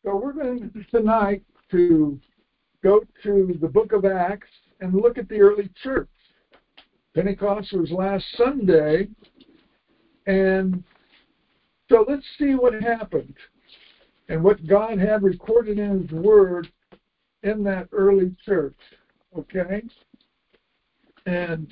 So we're going tonight to go to the book of Acts and look at the early church. Pentecost was last Sunday, and so let's see what happened and what God had recorded in His Word in that early church, okay? And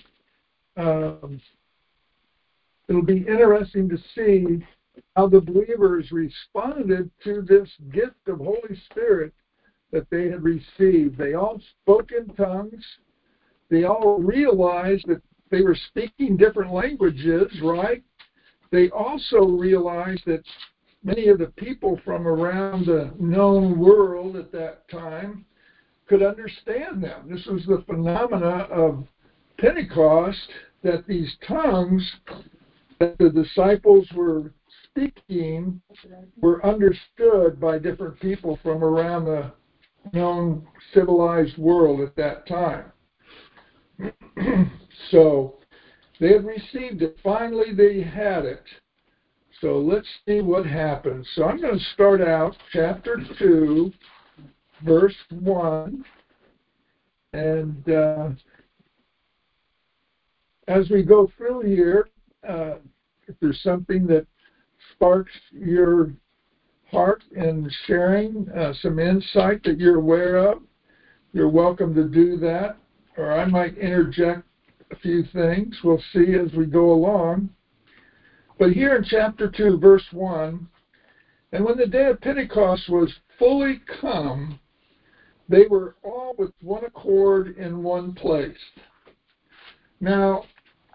it'll be interesting to see how the believers responded to this gift of Holy Spirit that they had received. They all spoke in tongues. They all realized that they were speaking different languages, right? They also realized that many of the people from around the known world at that time could understand them. This was the phenomena of Pentecost, that these tongues that the disciples were speaking were understood by different people from around the known civilized world at that time. So they had received it. Finally, they had it. So let's see what happens. So I'm going to start out chapter 2, verse 1. And as we go through here, if there's something that sparks your heart in sharing some insight that you're aware of, you're welcome to do that. Or I might interject a few things. We'll see as we go along. But here in chapter 2, verse 1, and when the day of Pentecost was fully come, they were all with one accord in one place. Now,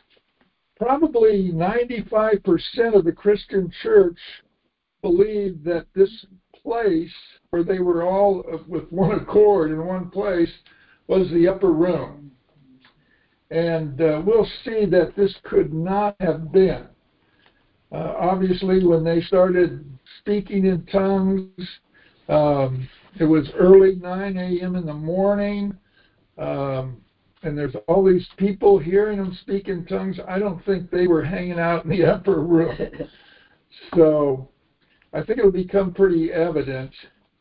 probably 95% of the Christian church believed that this place where they were all with one accord in one place was the upper room. And we'll see that this could not have been. Obviously, when they started speaking in tongues, it was early 9 a.m. in the morning, and there's all these people hearing them speak in tongues. I don't think they were hanging out in the upper room. So I think it'll become pretty evident.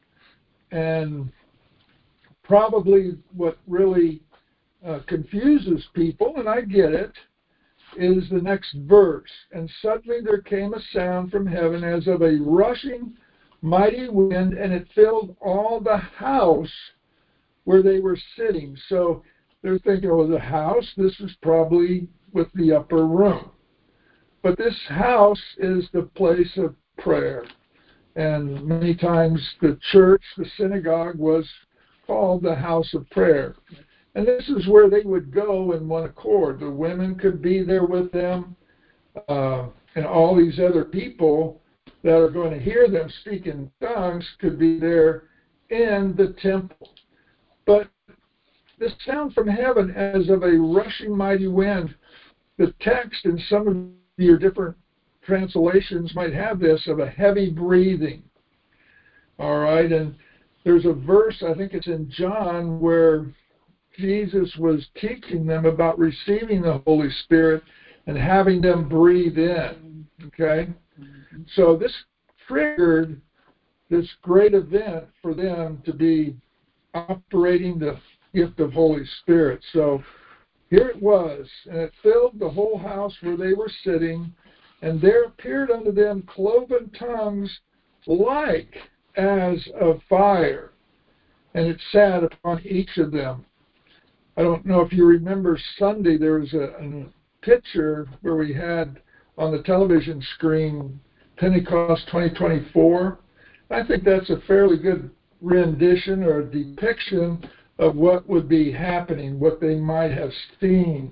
And probably what really confuses people, and I get it, is the next verse. And suddenly there came a sound from heaven as of a rushing mighty wind, and it filled all the house where they were sitting. So they're thinking, oh, the house, this is probably with the upper room. But this house is the place of prayer. And many times the church, the synagogue, was called the house of prayer. And this is where they would go in one accord. The women could be there with them, and all these other people that are going to hear them speak in tongues could be there in the temple. But this sound from heaven as of a rushing mighty wind, the text in some of your different translations might have this, of a heavy breathing. All right, and there's a verse, I think it's in John, where Jesus was teaching them about receiving the Holy Spirit and having them breathe in, okay? So this triggered this great event for them to be operating the gift of Holy Spirit. So here it was, and it filled the whole house where they were sitting, and there appeared unto them cloven tongues like as of fire, and it sat upon each of them. I don't know if you remember Sunday, there was a picture where we had on the television screen Pentecost 2024. I think that's a fairly good rendition or a depiction of what would be happening, what they might have seen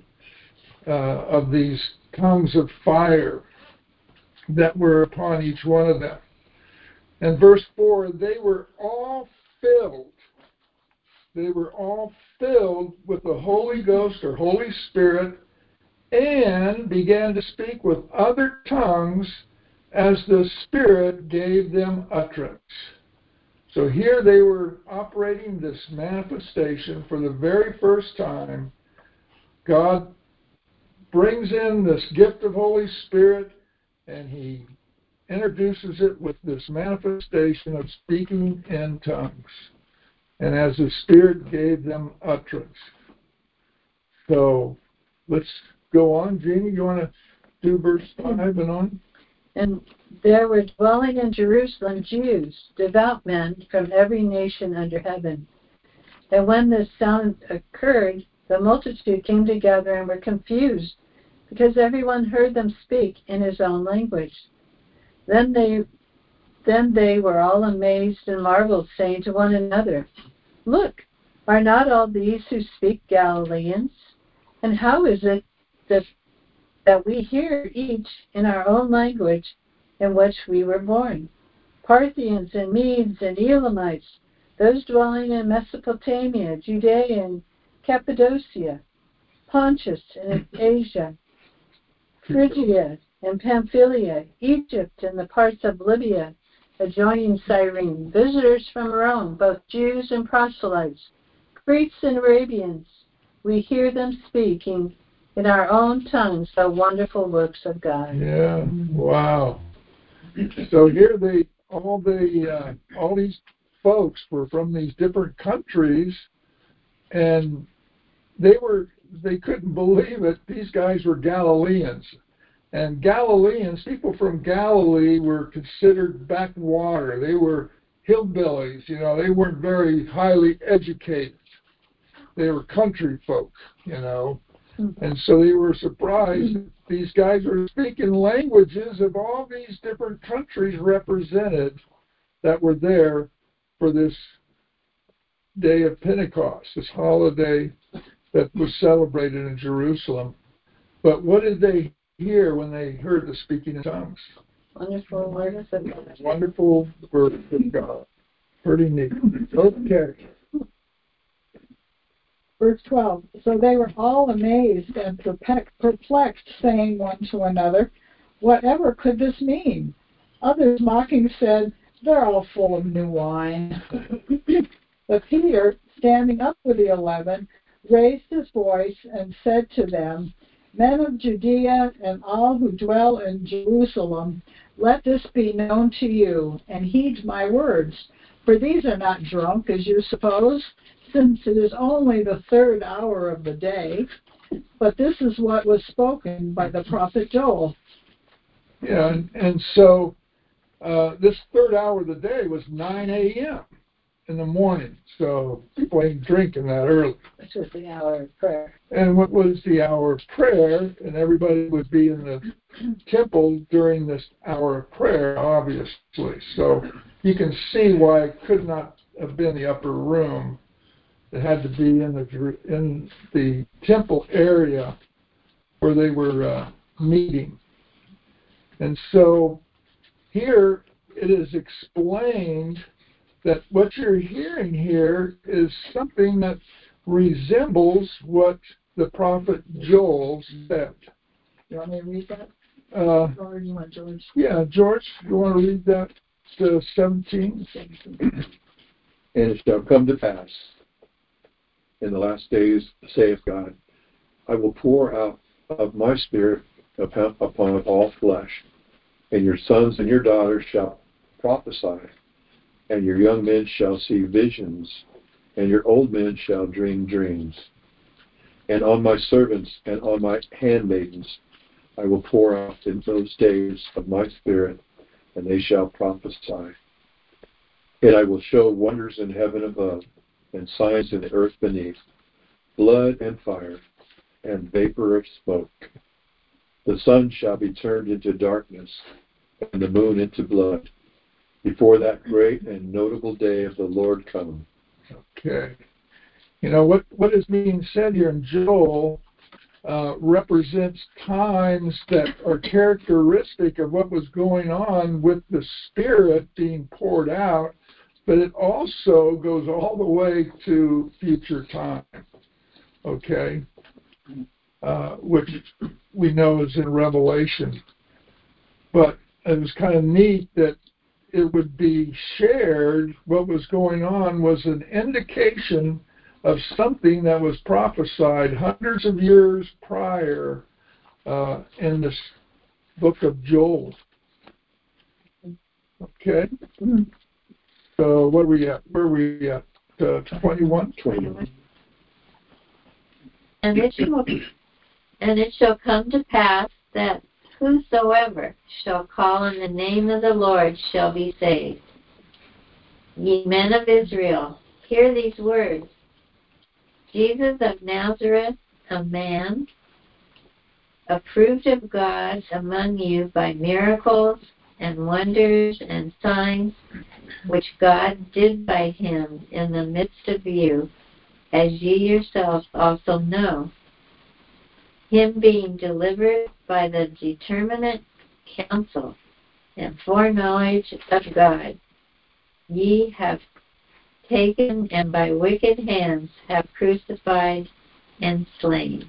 of these tongues of fire that were upon each one of them. And verse 4, they were all filled with the Holy Ghost or Holy Spirit, and began to speak with other tongues as the Spirit gave them utterance. So here they were operating this manifestation for the very first time. God brings in this gift of Holy Spirit, and He introduces it with this manifestation of speaking in tongues. And as the Spirit gave them utterance. So let's go on. Jeannie, you want to do verse 5 and on? And there were dwelling in Jerusalem Jews, devout men from every nation under heaven. And when this sound occurred, the multitude came together and were confused, because everyone heard them speak in his own language. Then they were all amazed and marveled, saying to one another, "Look, are not all these who speak Galileans? And how is it that we hear each in our own language in which we were born? Parthians and Medes and Elamites, those dwelling in Mesopotamia, Judea and Cappadocia, Pontus and Asia, Phrygia and Pamphylia, Egypt and the parts of Libya adjoining Cyrene, visitors from Rome, both Jews and proselytes, Greeks and Arabians, we hear them speaking in our own tongues the wonderful works of God." Yeah, wow. So here all these folks were from these different countries, and they couldn't believe it. These guys were Galileans. And Galileans, people from Galilee, were considered backwater. They were hillbillies, they weren't very highly educated. They were country folk, And so they were surprised that these guys were speaking languages of all these different countries represented that were there for this day of Pentecost, this holiday that was celebrated in Jerusalem. But what did they hear when they heard the speaking in tongues? Wonderful works of God. Wonderful works of God. Pretty neat. Okay. Verse 12. So they were all amazed and perplexed, saying one to another, "Whatever could this mean?" Others mocking said, "They're all full of new wine." But Peter, standing up with the 11, raised his voice and said to them, "Men of Judea and all who dwell in Jerusalem, let this be known to you, and heed my words. For these are not drunk, as you suppose, since it is only the third hour of the day. But this is what was spoken by the prophet Joel." Yeah, and so this third hour of the day was 9 a.m. in the morning. So people ain't drinking that early. Which was the hour of prayer. And what was the hour of prayer? And everybody would be in the temple during this hour of prayer, obviously. So you can see why it could not have been the upper room. It had to be in the temple area where they were meeting. And so here it is explained that what you're hearing here is something that resembles what the prophet Joel said. You want me to read that? Or you want George? Yeah, George, you want to read that? 17? And it shall come to pass in the last days, saith God, I will pour out of my spirit upon all flesh, and your sons and your daughters shall prophesy, and your young men shall see visions, and your old men shall dream dreams. And on my servants and on my handmaidens I will pour out in those days of my spirit, and they shall prophesy. And I will show wonders in heaven above, and signs in the earth beneath, blood and fire, and vapor of smoke. The sun shall be turned into darkness, and the moon into blood, before that great and notable day of the Lord come. Okay. What is being said here in Joel represents times that are characteristic of what was going on with the Spirit being poured out, but it also goes all the way to future time, okay, which we know is in Revelation. But it was kind of neat that it would be shared. What was going on was an indication of something that was prophesied hundreds of years prior in this book of Joel. Okay. So what are we at? Where are we at? 21? 21. And it shall come to pass that whosoever shall call on the name of the Lord shall be saved. Ye men of Israel, hear these words. Jesus of Nazareth, a man, approved of God among you by miracles and wonders and signs, which God did by him in the midst of you, as ye yourselves also know. Him being delivered by the determinate counsel and foreknowledge of God, ye have taken and by wicked hands have crucified and slain,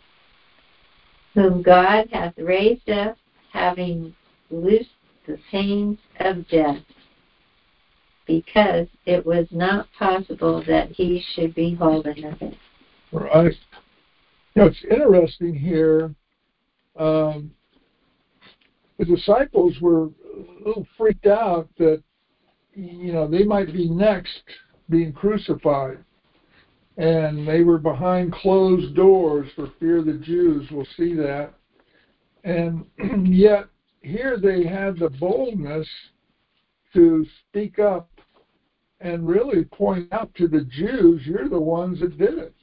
whom God hath raised up, having loosed the pains of death, because it was not possible that he should be holden of it. Right. It's interesting here. The disciples were a little freaked out that, they might be next being crucified. And they were behind closed doors for fear of the Jews. We'll see that. And yet, here they had the boldness to speak up and really point out to the Jews, you're the ones that did it.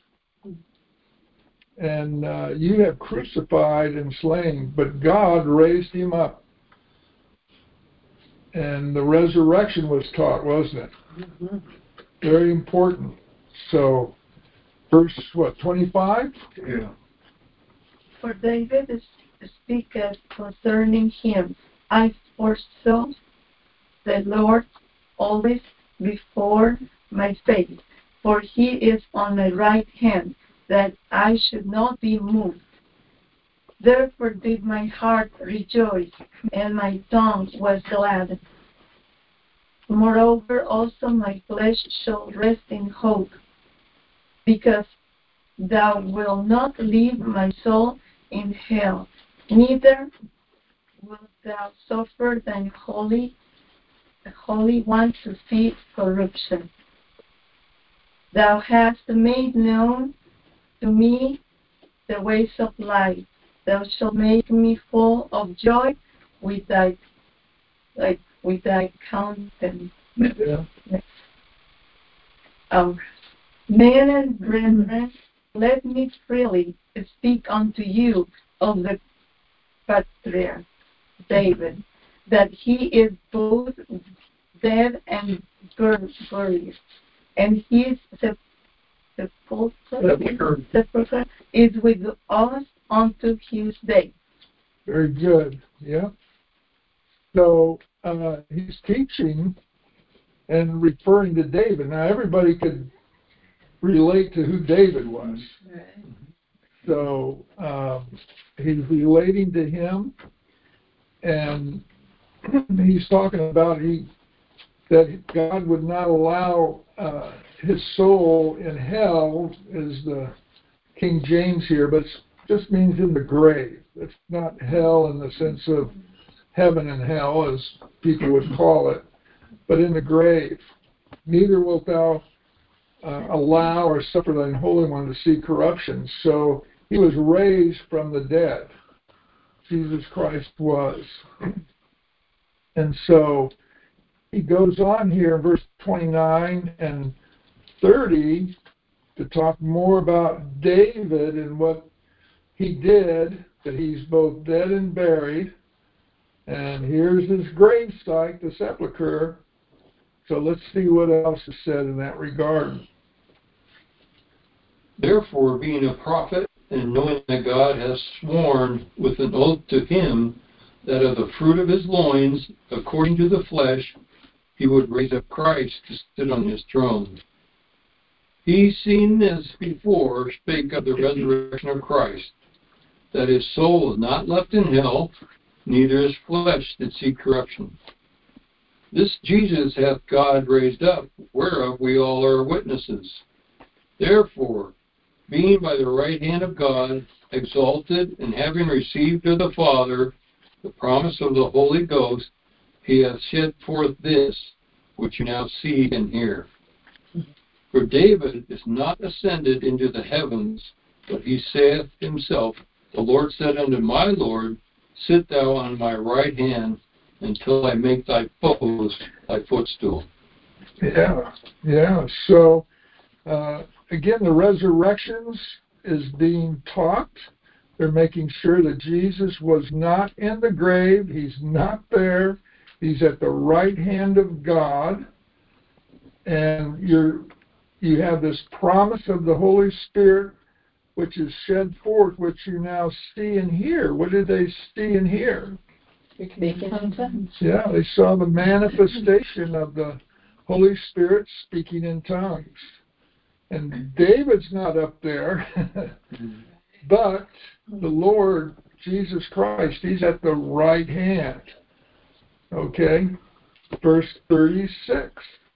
And you have crucified and slain, but God raised him up. And the resurrection was taught, wasn't it? Mm-hmm. Very important. So, verse, 25? Yeah. For David speaketh concerning him, I foresaw the Lord always before my face, for he is on my right hand, that I should not be moved. Therefore did my heart rejoice, and my tongue was glad. Moreover also my flesh shall rest in hope, because thou wilt not leave my soul in hell, neither wilt thou suffer thine Holy One to see corruption. Thou hast made known to me the ways of life. Thou shalt make me full of joy with thy countenance. Yeah. Men and brethren, let me freely speak unto you of the patriarch David, that he is both dead and buried, and his sepulchre is with us unto his day. Very good. Yeah. So he's teaching and referring to David. Now everybody could relate to who David was. So he's relating to him, and he's talking about that God would not allow his soul in hell, is the King James here, but it just means in the grave. It's not hell in the sense of heaven and hell, as people would call it, but in the grave. Neither wilt thou allow or suffer thine Holy One to see corruption. So he was raised from the dead. Jesus Christ was. And so he goes on here in verse 29 and 30 to talk more about David and what he did, that he's both dead and buried. And here's his grave site, the sepulchre. So let's see what else is said in that regard. Therefore, being a prophet, and knowing that God has sworn with an oath to him that of the fruit of his loins, according to the flesh, he would raise up Christ to sit on his throne. He, seen as before, spake of the resurrection of Christ, that his soul is not left in hell, neither his flesh did see corruption. This Jesus hath God raised up, whereof we all are witnesses. Therefore, being by the right hand of God exalted, and having received of the Father the promise of the Holy Ghost, he hath shed forth this, which you now see and hear. For David is not ascended into the heavens, but he saith himself, The Lord said unto my Lord, Sit thou on my right hand, until I make thy foes thy footstool. Yeah. So, again, the resurrections is being taught. They're making sure that Jesus was not in the grave. He's not there. He's at the right hand of God. And you have this promise of the Holy Spirit, which is shed forth, which you now see and hear. What did they see and hear? Speaking in tongues. Yeah, they saw the manifestation of the Holy Spirit speaking in tongues. And David's not up there, but the Lord, Jesus Christ, he's at the right hand. Okay? Verse 36.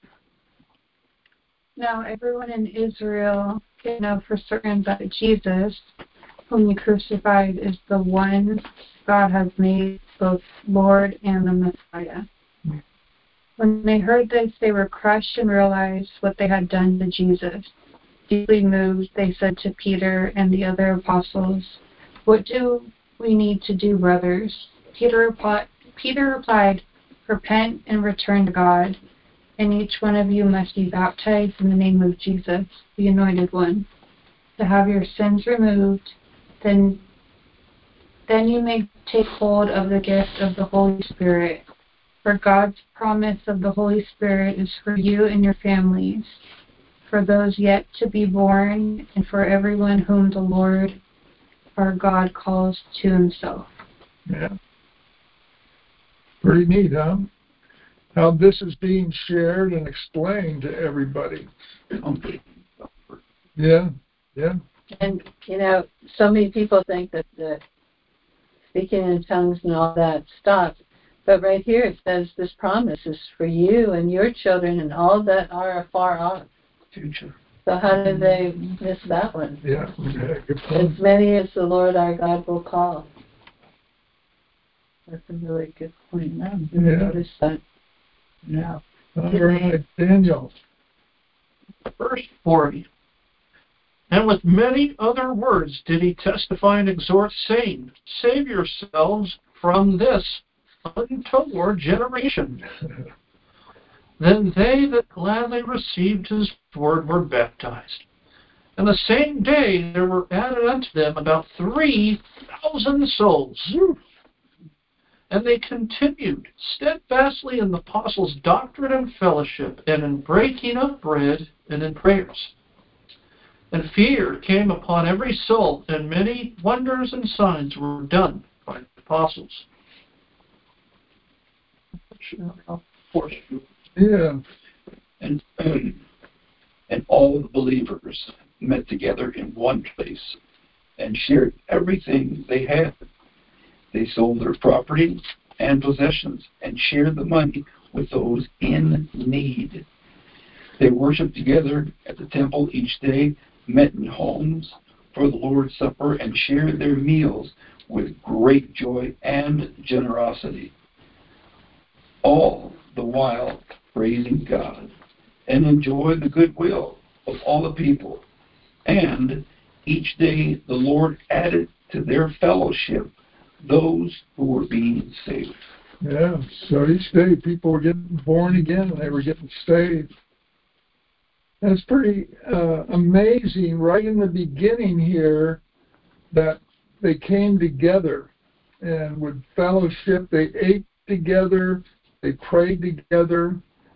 Now everyone in Israel can know for certain that Jesus, whom you crucified, is the one God has made both Lord and the Messiah. When they heard this, they were crushed and realized what they had done to Jesus. Deeply moved, they said to Peter and the other apostles, What do we need to do, brothers? Peter replied, Repent and return to God, and each one of you must be baptized in the name of Jesus, the Anointed One, to have your sins removed. Then you may take hold of the gift of the Holy Spirit. For God's promise of the Holy Spirit is for you and your families, for those yet to be born, and for everyone whom the Lord our God calls to himself. Yeah. Pretty neat, huh? How this is being shared and explained to everybody. Yeah. And, so many people think that the speaking in tongues and all that stops. But right here it says this promise is for you and your children and all that are afar off. Future. So how did they miss that one? Yeah, good point. As many as the Lord our God will call. That's a really good point. Yeah. Notice that. Yeah. All right, Daniel. Verse 40. And with many other words did he testify and exhort, saying, Save yourselves from this untoward generation. Then they that gladly received his word were baptized. And the same day there were added unto them about 3,000 souls. And they continued steadfastly in the apostles' doctrine and fellowship, and in breaking of bread, and in prayers. And fear came upon every soul, and many wonders and signs were done by the apostles. Yeah. And all the believers met together in one place and shared everything they had. They sold their property and possessions and shared the money with those in need. They worshiped together at the temple each day, met in homes for the Lord's Supper, and shared their meals with great joy and generosity, all the while praising God, and enjoy the goodwill of all the people. And each day the Lord added to their fellowship those who were being saved. Yeah, so each day people were getting born again and they were getting saved. And it's pretty amazing right in the beginning here that they came together and would fellowship. They ate together, they prayed together,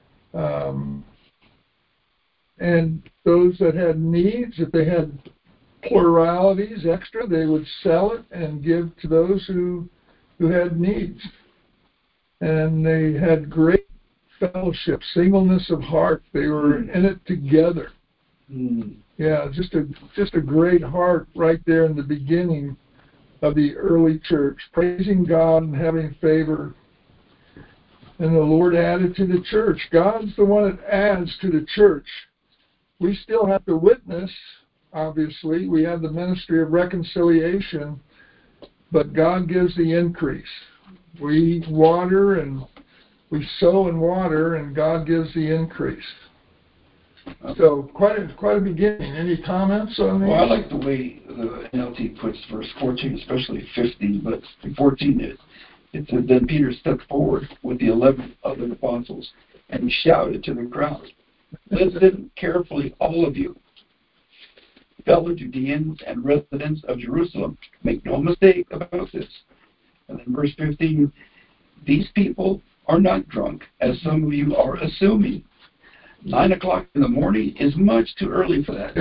and those that had needs, if they had pluralities extra, they would sell it and give to those who had needs. And they had great fellowship, singleness of heart. They were in it together. Yeah, just a great heart right there in the beginning of the early church, praising God and having favor. And the Lord added to the church. God's the one that adds to the church. We still have to witness, obviously. We have the ministry of reconciliation, but God gives the increase. We water and we sow and water, and God gives the increase. So quite a beginning. Any comments on these? Well, I like the way the NLT puts verse 14, especially 15, but in 14 it says, then Peter stepped forward with the 11 other apostles and shouted to the crowd, listen carefully, all of you, fellow Judeans and residents of Jerusalem, make no mistake about this. And then verse 15, these people are not drunk, as some of you are assuming. 9 o'clock in the morning is much too early for that.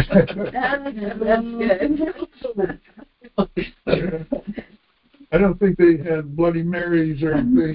That's good. I don't think they had Bloody Marys or anything.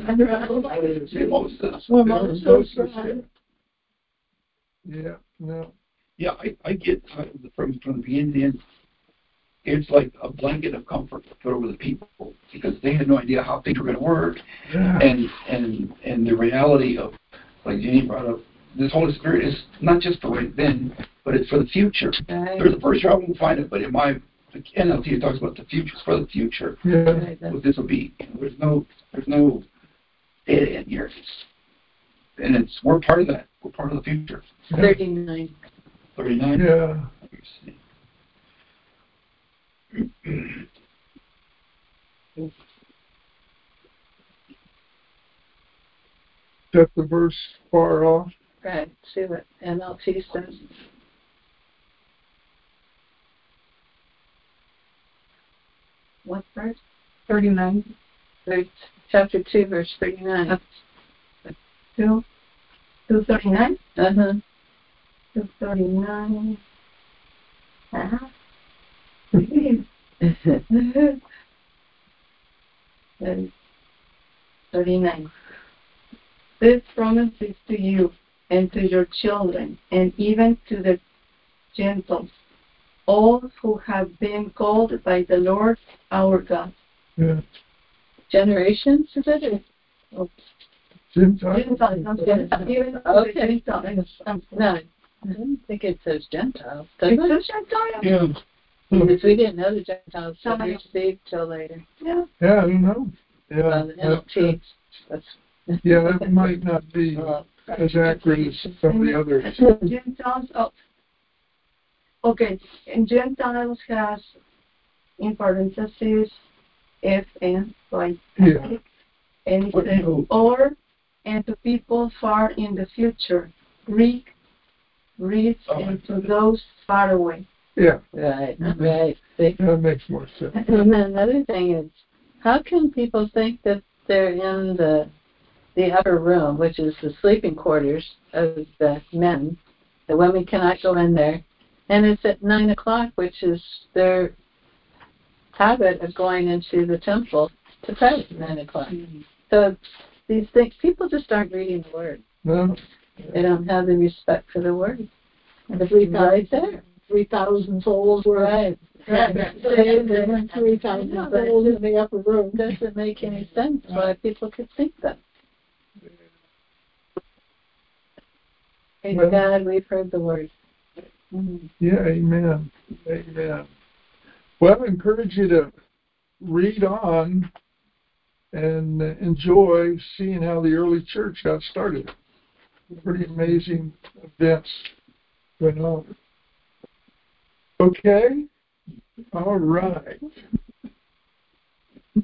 Yeah, no. Yeah, I get from the beginning to end, it's like a blanket of comfort put over the people because they had no idea how things were going to work, Yeah. and the reality of, like Jenny brought up, this Holy Spirit is not just for right then, but it's for the future. Right. There's a verse here I won't find it, but in my NLT it talks about the future. It's for the future. Yeah. What this will be. There's no data in here. And we're part of that. We're part of the future. 39. 39. Yeah. Let me see. That's the verse far off. Right. See what NLT says. What verse? 39. Chapter 2, verse 39. 239? Uh-huh. 239. And 39. This promise is to you and to your children and even to the Gentiles, all who have been called by the Lord our God. Yeah. Generations, is it? Gentiles. Gentiles, not Gentiles. Even to the Okay. Gentiles. No, I didn't think it says Gentiles. Does It it? says Gentiles? Yeah. Because we didn't know the Gentiles were received till later. Yeah. Yeah, I don't know. Yeah. Well, the NLT. That's Yeah, that might not be as accurate as some of the others. Gentiles, okay, and Gentiles has in parentheses if and like Yeah. and it says or and to people far in the future, Greek, Greece, and to those far away. Yeah, right. Right. See? that makes more sense. And then another thing is, how can people think that they're in the upper room, which is the sleeping quarters of the men? The women cannot go in there, and it's at 9 o'clock, which is their habit of going into the temple to pray at 9 o'clock. So these things, people just aren't reading the Word. No, They don't have the respect for the Word. And it's right there. 3,000 souls were Right. saved, and then 3,000 souls in the upper room. It doesn't make any sense why people could think that. Praise Well- God, we've heard the Word. yeah, amen. Amen. Well, I encourage you to read on and enjoy seeing how the early church got started. Pretty amazing events went on. Okay, all right.